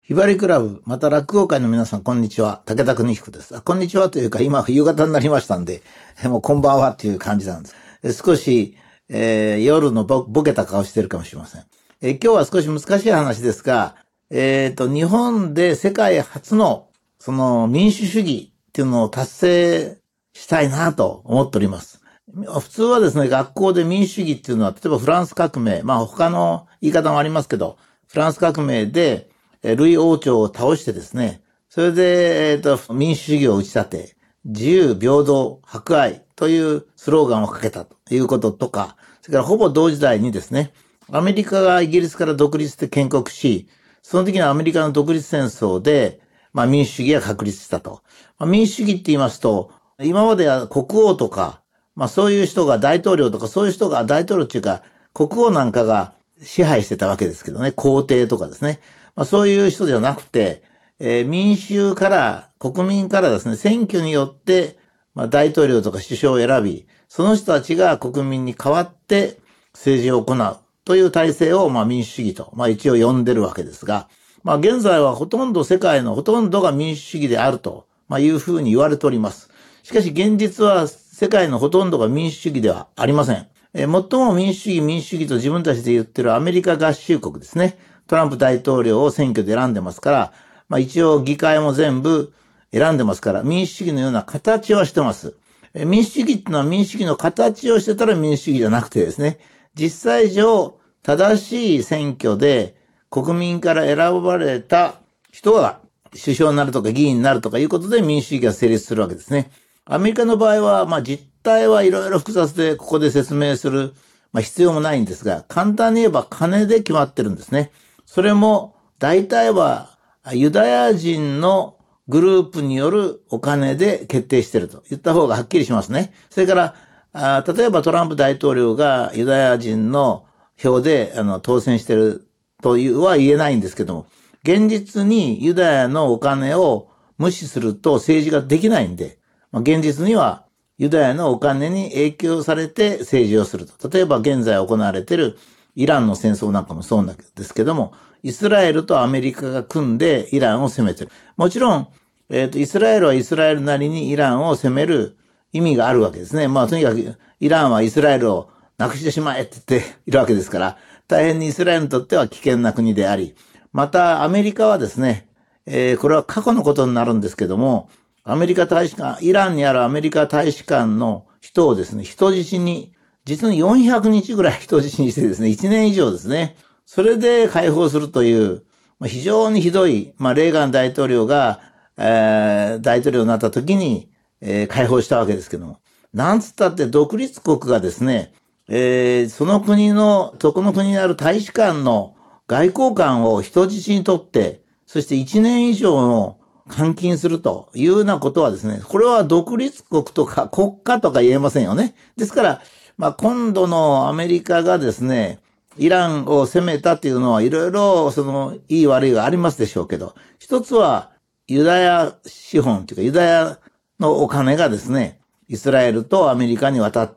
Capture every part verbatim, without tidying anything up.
ひばりクラブ、また落語会の皆さん、こんにちは。武田邦彦です。あ、こんにちはというか、今、夕方になりましたんで、もうこんばんはっていう感じなんです。え少し、えー、夜のぼボケた顔してるかもしれません。えー今日は少し難しい話ですが、えっと、日本で世界初の、その民主主義っていうのを達成したいなと思っております。普通はですね、学校で民主主義っていうのは、例えばフランス革命、まあ他の言い方もありますけど、フランス革命で、えルイ王朝を倒してですね、それで、えっと、民主主義を打ち立て、自由、平等、博愛というスローガンをかけたということとか、それからほぼ同時代にですね、アメリカがイギリスから独立して建国し、その時のアメリカの独立戦争で、まあ民主主義が確立したと。まあ、民主主義って言いますと、今までは国王とか、まあそういう人が大統領とか、そういう人が大統領っていうか、国王なんかが支配してたわけですけどね、皇帝とかですね。まあそういう人じゃなくて、えー民衆から、国民からですね、選挙によって、まあ大統領とか首相を選び、その人たちが国民に代わって政治を行うという体制を、まあ民主主義と、まあ一応呼んでるわけですが、まあ現在はほとんど世界のほとんどが民主主義であると、まあいうふうに言われております。しかし現実は世界のほとんどが民主主義ではありません。えー最も民主主義民主主義と自分たちで言ってるアメリカ合衆国ですね。トランプ大統領を選挙で選んでますから、まあ一応議会も全部選んでますから、民主主義のような形はしてます。えー民主主義っていうのは民主主義の形をしてたら民主主義じゃなくてですね、実際上正しい選挙で国民から選ばれた人が首相になるとか議員になるとかいうことで民主主義が成立するわけですね。アメリカの場合は、まあ実態はいろいろ複雑でここで説明する、まあ、必要もないんですが、簡単に言えば金で決まってるんですね。それも大体はユダヤ人のグループによるお金で決定していると言った方がはっきりしますね。それから、あ例えばトランプ大統領がユダヤ人の票であの当選しているというは言えないんですけども、現実にユダヤのお金を無視すると政治ができないんで、まあ、現実にはユダヤのお金に影響されて政治をすると。例えば現在行われているイランの戦争なんかもそうなんですけども、イスラエルとアメリカが組んでイランを攻めてる。もちろん、えっと、イスラエルはイスラエルなりにイランを攻める意味があるわけですね。まあとにかくイランはイスラエルをなくしてしまえって言っているわけですから、大変にイスラエルにとっては危険な国であり、またアメリカはですね、えーこれは過去のことになるんですけども、アメリカ大使館、イランにあるアメリカ大使館の人をですね、人質に、実によんひゃくにちぐらい人質にしてですね、いちねん以上ですね、それで解放するという、まあ、非常にひどい、まあ、レーガン大統領が、えー大統領になった時に、えー解放したわけですけども、なんつったって独立国がですね、えーその国の、そこの国にある大使館の外交官を人質にとって、そしていちねん以上の監禁するというようなことはですね、これは独立国とか国家とか言えませんよね。ですから、まあ今度のアメリカがですね、イランを攻めたっていうのはいろいろそのいい悪いがありますでしょうけど、一つはユダヤ資本というかユダヤのお金がですね、イスラエルとアメリカに渡って、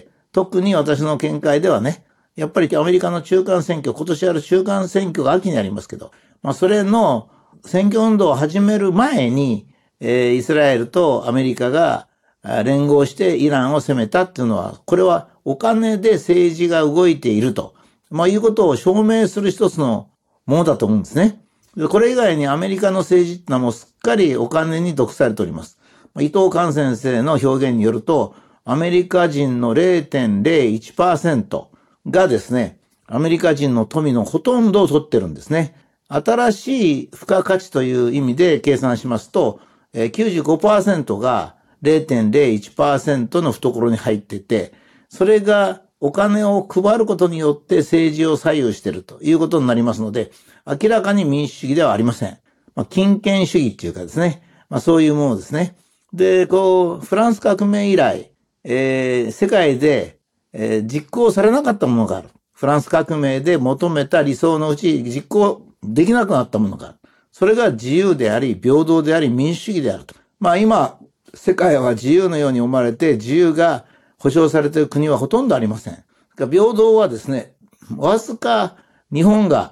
特に私の見解ではね、やっぱりアメリカの中間選挙、今年ある中間選挙が秋にありますけど、まあそれの選挙運動を始める前に、えーイスラエルとアメリカがあ連合してイランを攻めたっていうのは、これはお金で政治が動いていると、まあいうことを証明する一つのものだと思うんですね。でこれ以外にアメリカの政治ってのはもうすっかりお金に毒されております。まあ伊藤寛先生の表現によると、アメリカ人の れいてんれいいちパーセント がですね、アメリカ人の富のほとんどを取ってるんですね。新しい付加価値という意味で計算しますと、えーきゅうじゅうごパーセント が れいてんれいいちパーセント の懐に入ってて、それがお金を配ることによって政治を左右しているということになりますので、明らかに民主主義ではありません。まあ、金権主義っていうかですね、まあそういうものですね。で、こう、フランス革命以来、えー世界で、えー実行されなかったものがある。フランス革命で求めた理想のうち実行できなくなったものがある。それが自由であり、平等であり、民主主義であると。まあ今、世界は自由のように思われて、自由が保障されている国はほとんどありません。平等はですね、わずか日本が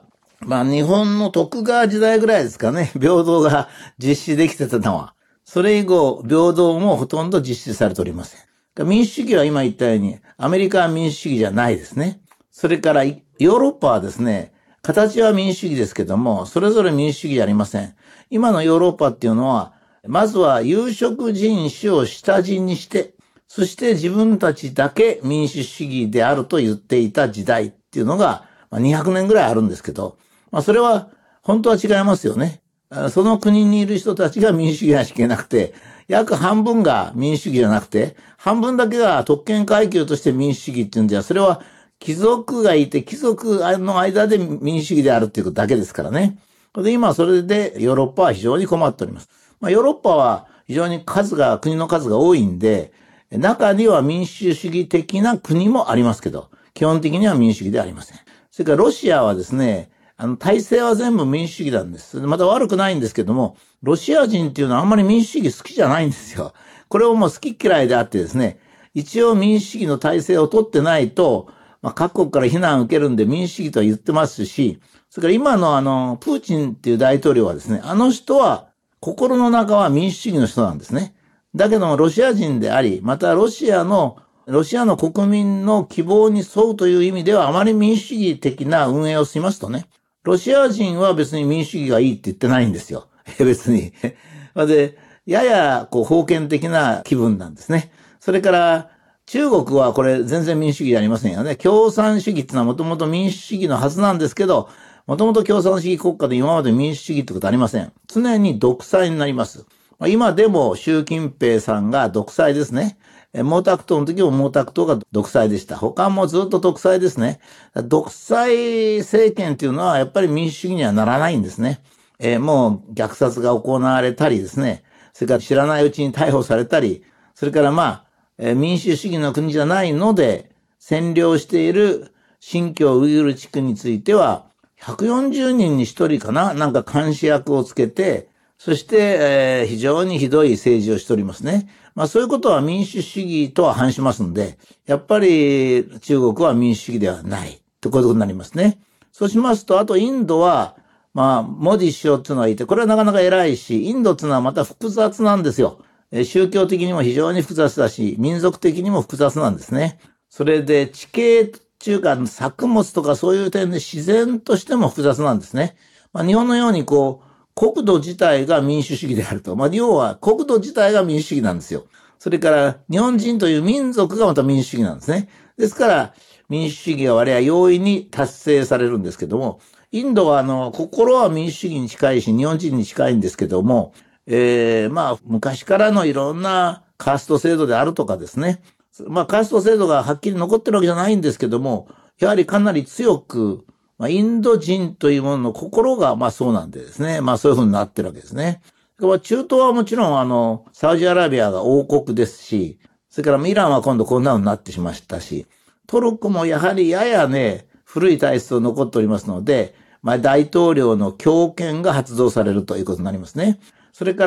まあ日本の徳川時代ぐらいですかね、平等が実施できてたのは。それ以後、平等もほとんど実施されておりません。民主主義は今言ったように、アメリカは民主主義じゃないですね。それからヨーロッパはですね、形は民主主義ですけども、それぞれ民主主義じゃありません。今のヨーロッパっていうのは、まずは有色人種を下地にして、そして自分たちだけ民主主義であると言っていた時代っていうのがにひゃくねんぐらいあるんですけど、まあそれは本当は違いますよね。その国にいる人たちが民主主義なしいけなくて、約半分が民主主義じゃなくて、半分だけが特権階級として民主主義っていうんじゃ、それは貴族がいて、貴族の間で民主主義であるっていうことだけですからね。で、今それでヨーロッパは非常に困っております。まあ、ヨーロッパは非常に数が、国の数が多いんで、中には民主主義的な国もありますけど、基本的には民主主義ではありません。それからロシアはですね、あの、体制は全部民主主義なんです。また悪くないんですけども、ロシア人っていうのはあんまり民主主義好きじゃないんですよ。これをもう好き嫌いであってですね、一応民主主義の体制を取ってないと、まあ、各国から非難を受けるんで民主主義とは言ってますし、それから今のあの、プーチンっていう大統領はですね、あの人は心の中は民主主義の人なんですね。だけどもロシア人であり、またロシアの、ロシアの国民の希望に沿うという意味ではあまり民主主義的な運営をしますとね、ロシア人は別に民主主義がいいって言ってないんですよ。別に。で、ややこう封建的な気分なんですね。それから中国はこれ全然民主主義じゃありませんよね。共産主義っていうのはもともと民主主義のはずなんですけど、もともと共産主義国家で今まで民主主義ってことありません。常に独裁になります。今でも習近平さんが独裁ですね。毛沢東の時も毛沢東が独裁でした。他もずっと独裁ですね。独裁政権っていうのはやっぱり民主主義にはならないんですね。えー、もう虐殺が行われたりですね。それから知らないうちに逮捕されたり、それからまあ、えー、民主主義の国じゃないので占領している新疆ウイグル地区についてはひゃくよんじゅうにんにひとりかな、なんか監視役をつけて、そして、えー、非常にひどい政治をしておりますね。まあそういうことは民主主義とは反しますんで、やっぱり中国は民主主義ではないとこういうことになりますね。そうしますと、あとインドは、まあ、モディ首相っていうのがいて、これはなかなか偉いし、インドっていうのはまた複雑なんですよ。宗教的にも非常に複雑だし、民族的にも複雑なんですね。それで地形っていうか作物とかそういう点で自然としても複雑なんですね。まあ、日本のようにこう、国土自体が民主主義であると。まあ、要は国土自体が民主主義なんですよ。それから日本人という民族がまた民主主義なんですね。ですから民主主義が割合容易に達成されるんですけども、インドはあの、心は民主主義に近いし、日本人に近いんですけども、えー、まあ、昔からのいろんなカースト制度であるとかですね。まあ、カースト制度がはっきり残ってるわけじゃないんですけども、やはりかなり強く、まあ、インド人というものの心が、まあそうなんでですね。まあそういうふうになってるわけですね。中東はもちろん、あの、サウジアラビアが王国ですし、それからイランは今度こんなのになってしましたし、トルコもやはりややね、古い体質を残っておりますので、まあ大統領の強権が発動されるということになりますね。それから、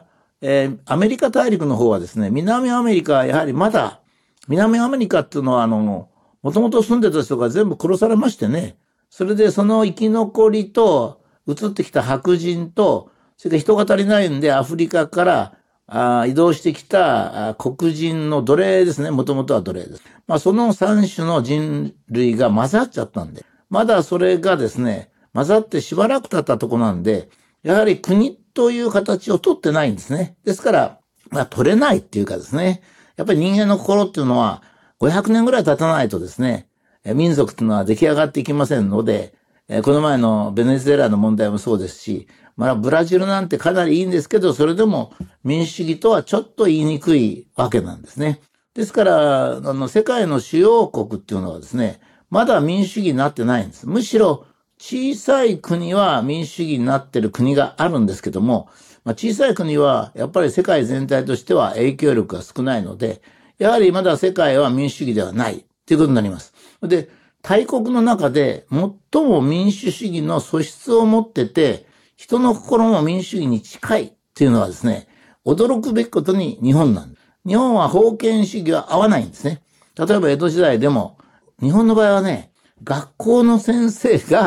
えー、アメリカ大陸の方はですね、南アメリカはやはりまだ、南アメリカっていうのはあの、もともと住んでた人が全部殺されましてね、それでその生き残りと、移ってきた白人と、それから人が足りないんでアフリカからあ移動してきた黒人の奴隷ですね。もともとは奴隷です。まあその三種の人類が混ざっちゃったんで、まだそれがですね、混ざってしばらく経ったとこなんで、やはり国という形を取ってないんですね。ですから、まあ取れないっていうかですね、やっぱり人間の心っていうのはごひゃくねんぐらい経たないとですね、民族っていうのは出来上がっていきませんので、この前のベネズエラの問題もそうですし、まあブラジルなんてかなりいいんですけど、それでも民主主義とはちょっと言いにくいわけなんですね。ですから、あの、世界の主要国っていうのはですね、まだ民主主義になってないんです。むしろ小さい国は民主主義になってる国があるんですけども、まあ、小さい国はやっぱり世界全体としては影響力が少ないので、やはりまだ世界は民主主義ではないということになります。で、大国の中で最も民主主義の素質を持ってて、人の心も民主主義に近いっていうのはですね、驚くべきことに日本なんです。日本は封建主義は合わないんですね。例えば江戸時代でも、日本の場合はね、学校の先生が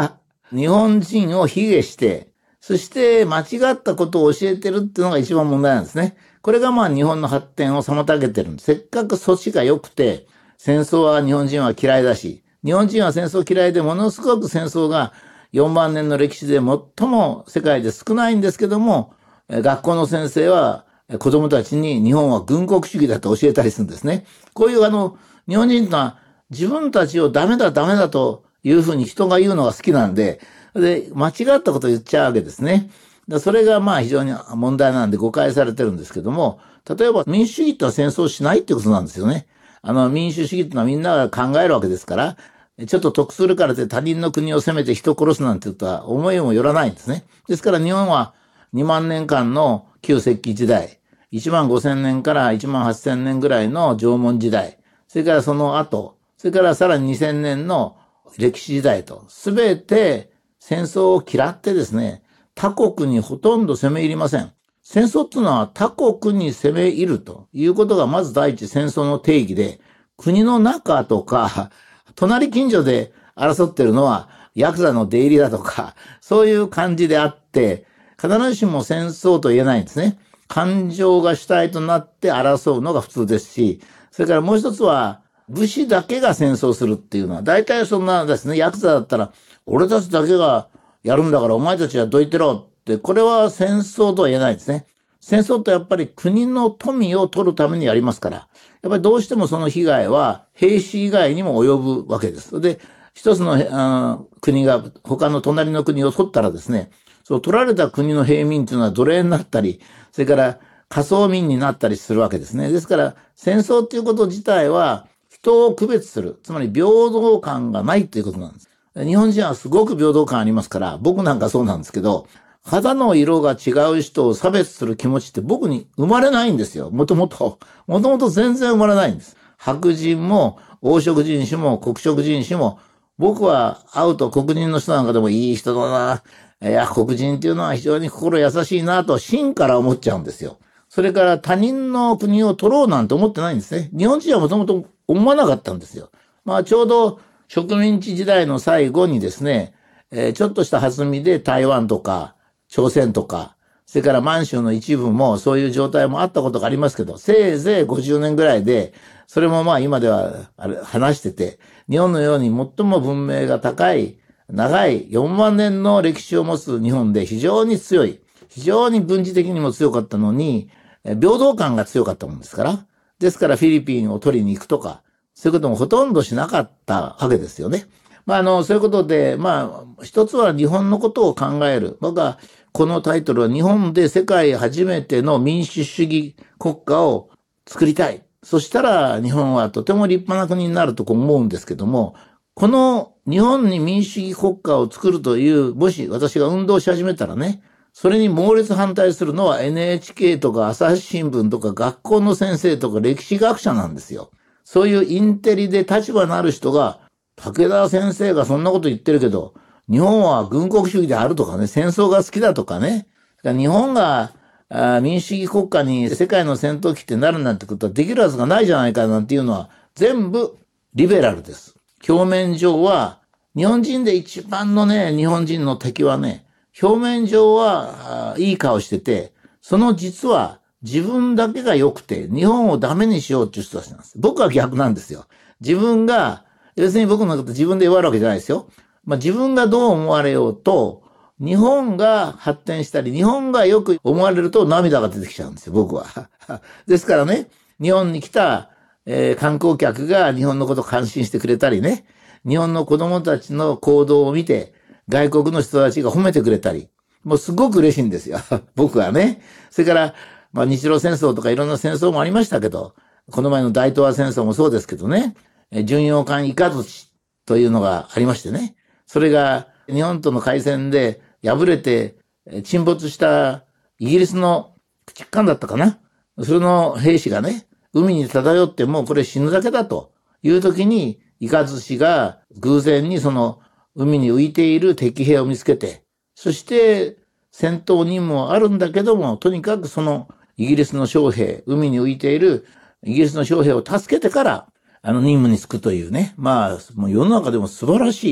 日本人を卑下して、そして間違ったことを教えてるっていうのが一番問題なんですね。これがまあ日本の発展を妨げてるんです。せっかく措置が良くて、戦争は日本人は嫌いだし、日本人は戦争嫌いでものすごく戦争がよんまんねんの歴史で最も世界で少ないんですけども、学校の先生は子供たちに日本は軍国主義だと教えたりするんですね。こういうあの、日本人は自分たちをダメだダメだというふうに人が言うのが好きなんで、で、間違ったことを言っちゃうわけですね。それがまあ非常に問題なんで誤解されてるんですけども、例えば民主主義ってのは戦争しないってことなんですよね。あの民主主義ってのはみんなが考えるわけですから、ちょっと得するからって他人の国を攻めて人を殺すなんてことは思いもよらないんですね。ですから日本はにまんねんかんの旧石器時代、いちまんごせんねんからいちまんはっせんねんぐらいの縄文時代、それからその後、それからさらににせんねんの歴史時代と、すべて戦争を嫌ってですね、他国にほとんど攻め入りません。戦争っていうのは他国に攻め入るということがまず第一戦争の定義で、国の中とか、隣近所で争ってるのはヤクザの出入りだとか、そういう感じであって、必ずしも戦争と言えないんですね。感情が主体となって争うのが普通ですし、それからもう一つは、武士だけが戦争するっていうのは、大体そんなですね、ヤクザだったら、俺たちだけがやるんだからお前たちはどいてろって、これは戦争とは言えないですね。戦争ってやっぱり国の富を取るためにやりますから、やっぱりどうしてもその被害は兵士以外にも及ぶわけです。で、一つの国が他の隣の国を取ったらですね、そう取られた国の平民というのは奴隷になったり、それから仮想民になったりするわけですね。ですから戦争っていうこと自体は人を区別する、つまり平等感がないということなんです。日本人はすごく平等感ありますから、僕なんかそうなんですけど、肌の色が違う人を差別する気持ちって僕に生まれないんですよ。もともと。もともと全然生まれないんです。白人も黄色人種も黒色人種も、僕は会うと黒人の人なんかでもいい人だな。いや、黒人っていうのは非常に心優しいなと真から思っちゃうんですよ。それから他人の国を取ろうなんて思ってないんですね。日本人はもともと思わなかったんですよ。まあちょうど植民地時代の最後にですね、えー、ちょっとした弾みで台湾とか朝鮮とか、それから満州の一部もそういう状態もあったことがありますけど、せいぜいごじゅうねんぐらいで、それもまあ今では話してて、日本のように最も文明が高い、長いよんまんねんの歴史を持つ日本で非常に強い、非常に軍事的にも強かったのに、平等感が強かったもんですから。ですからフィリピンを取りに行くとか、そういうこともほとんどしなかったわけですよね。まああの、そういうことで、まあ一つは日本のことを考える。僕はこのタイトルは日本で世界初めての民主主義国家を作りたい。そしたら日本はとても立派な国になると思うんですけども、この日本に民主主義国家を作るという、もし私が運動し始めたらね、それに猛烈反対するのは エヌエイチケー とか朝日新聞とか学校の先生とか歴史学者なんですよ。そういうインテリで立場のある人が、武田先生がそんなこと言ってるけど、日本は軍国主義であるとかね、戦争が好きだとかね、日本が民主主義国家に世界の戦闘機ってなるなんてことはできるはずがないじゃないかなんていうのは全部リベラルです。表面上は、日本人で一番のね、日本人の敵はね、表面上はいい顔してて、その実は自分だけが良くて、日本をダメにしようっていう人たちなんです。僕は逆なんですよ。自分が、要するに僕のこと自分で言われるわけじゃないですよ。まあ自分がどう思われようと、日本が発展したり、日本がよく思われると涙が出てきちゃうんですよ、僕は。ですからね、日本に来た、えー、観光客が日本のことを関心してくれたりね、日本の子供たちの行動を見て、外国の人たちが褒めてくれたり、もうすごく嬉しいんですよ。僕はね。それから、まあ日露戦争とかいろんな戦争もありましたけど、この前の大東亜戦争もそうですけどね、巡洋艦イカズチというのがありましてね、それが日本との海戦で敗れて沈没したイギリスの駆逐艦だったかな。それの兵士がね、海に漂ってもうこれ死ぬだけだという時に、イカズチが偶然にその海に浮いている敵兵を見つけて、そして戦闘任務はあるんだけども、とにかくそのイギリスの将兵、海に浮いているイギリスの将兵を助けてから、あの任務に就くというね。まあ、もう世の中でも素晴らしい、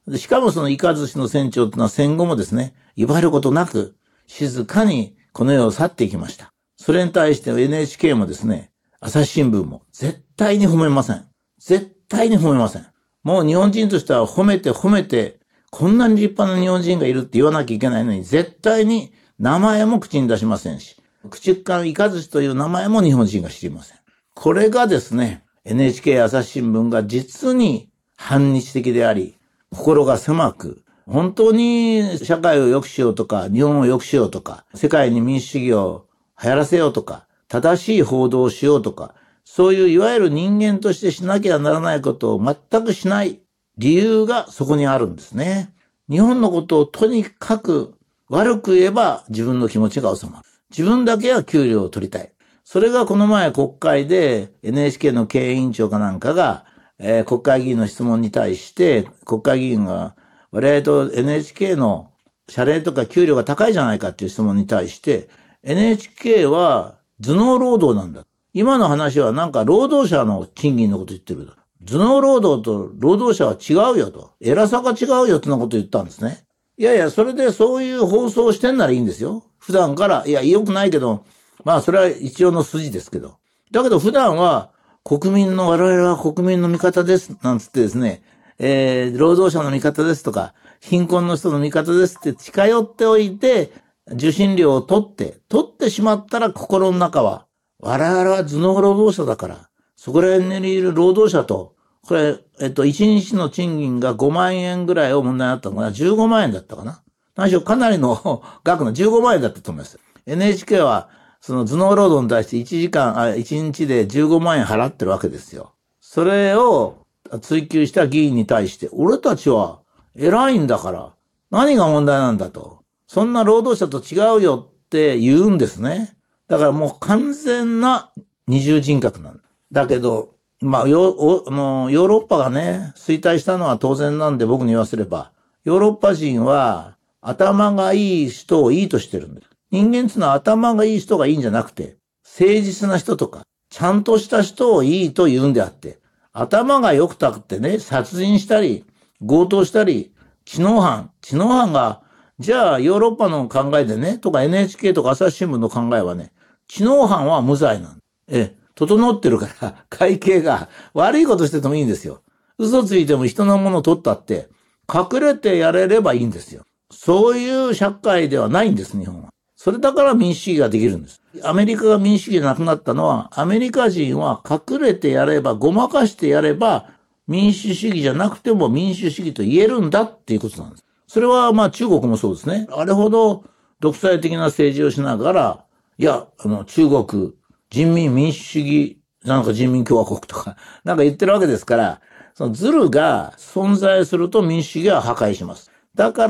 しかもそのイカ寿司の船長というのは戦後もですね、威張ることなく、静かにこの世を去っていきました。それに対して エヌエイチケー もですね、朝日新聞も絶対に褒めません。絶対に褒めません。もう日本人としては褒めて褒めて、こんなに立派な日本人がいるって言わなきゃいけないのに、絶対に名前も口に出しませんし、駆逐艦イカ寿司という名前も日本人が知りません。これがですね、エヌエイチケー 朝日新聞が実に反日的であり、心が狭く、本当に社会を良くしようとか、日本を良くしようとか、世界に民主主義を流行らせようとか、正しい報道をしようとか、そういういわゆる人間としてしなきゃならないことを全くしない理由がそこにあるんですね。日本のことをとにかく悪く言えば自分の気持ちが収まる。自分だけは給料を取りたい。それがこの前国会で エヌエイチケー の経営委員長かなんかが、えー、国会議員の質問に対して国会議員が我々と エヌエイチケー の謝礼とか給料が高いじゃないかっていう質問に対して エヌエイチケー は頭脳労働なんだ。今の話はなんか労働者の賃金のこと言ってる。頭脳労働と労働者は違うよと。偉さが違うよってなこと言ったんですね。いやいや、それでそういう放送をしてんならいいんですよ。普段から、いや、良くないけど、まあそれは一応の筋ですけど。だけど普段は国民の、我々は国民の味方です、なんつってですね、えー、労働者の味方ですとか、貧困の人の味方ですって近寄っておいて、受信料を取って、取ってしまったら心の中は、我々は頭脳労働者だから、そこら辺にいる労働者と、これ、えっと、いちにちの賃金がごまんえんぐらいを問題になったのかな ?じゅうごまんえんだったかな何しろかなりの額のじゅうごまんえんだったと思います。エヌエイチケー は、その頭脳労働に対していちじかん、あ、いちにちでじゅうごまんえん払ってるわけですよ。それを追求した議員に対して、俺たちは偉いんだから、何が問題なんだと。そんな労働者と違うよって言うんですね。だからもう完全な二重人格なんだ。だけど、まあ、ヨー、もうヨーロッパがね、衰退したのは当然なんで僕に言わせれば、ヨーロッパ人は頭がいい人をいいとしてるんです。人間っていうのは頭がいい人がいいんじゃなくて、誠実な人とか、ちゃんとした人をいいと言うんであって、頭が良くたくってね、殺人したり、強盗したり、知能犯、知能犯が、じゃあヨーロッパの考えでね、とか エヌエイチケー とか朝日新聞の考えはね、知能犯は無罪なんだ。え、整ってるから、会計が悪いことしててもいいんですよ。嘘ついても人のものを取ったって、隠れてやれればいいんですよ。そういう社会ではないんです、日本は。それだから民主主義ができるんです。アメリカが民主主義がなくなったのは、アメリカ人は隠れてやれば、ごまかしてやれば、民主主義じゃなくても民主主義と言えるんだっていうことなんです。それはまあ中国もそうですね。あれほど独裁的な政治をしながら、いや、あの中国、人民民主主義、なんか人民共和国とか、なんか言ってるわけですから、そのズルが存在すると民主主義は破壊します。だから、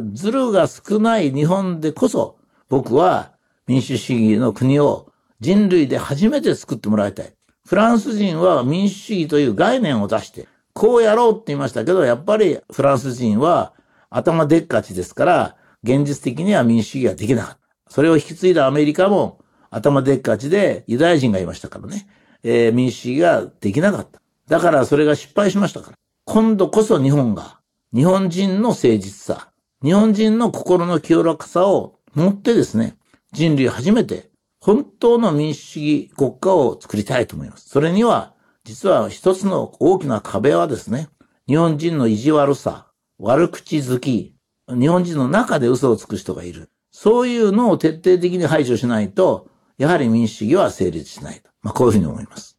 ズルが少ない日本でこそ、僕は民主主義の国を人類で初めて作ってもらいたい。フランス人は民主主義という概念を出して、こうやろうって言いましたけど、やっぱりフランス人は頭でっかちですから、現実的には民主主義はできなかった。それを引き継いだアメリカも頭でっかちでユダヤ人がいましたからね、えー、民主主義ができなかった。だからそれが失敗しましたから。今度こそ日本が、日本人の誠実さ、日本人の心の清らかさを持ってですね、人類初めて本当の民主主義国家を作りたいと思います。それには、実は一つの大きな壁はですね、日本人の意地悪さ、悪口好き、日本人の中で嘘をつく人がいる。そういうのを徹底的に排除しないと、やはり民主主義は成立しないと。まあ、こういうふうに思います。